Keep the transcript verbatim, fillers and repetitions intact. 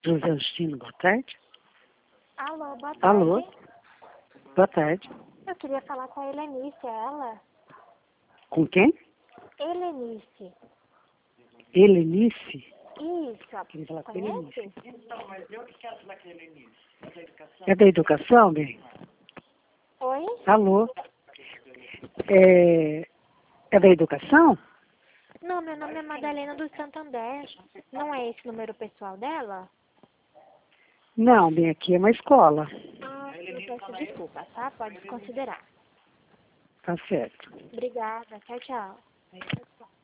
José Justino, boa tarde. Alô, boa tarde. Alô, boa tarde. Eu queria falar com a Helenice, é ela? Com quem? Helenice. Helenice? Isso, Queria falar com conhece? Helenice. Então, mas eu que quero falar com a Helenice. É da educação? É da educação, bem? Oi? Alô? É, é da educação? Não, meu nome é Madalena do Santander. Não é esse número pessoal dela? Não, bem, aqui é uma escola. Ah, eu peço desculpa, tá? Pode considerar. Tá certo. Obrigada. Tchau, tchau.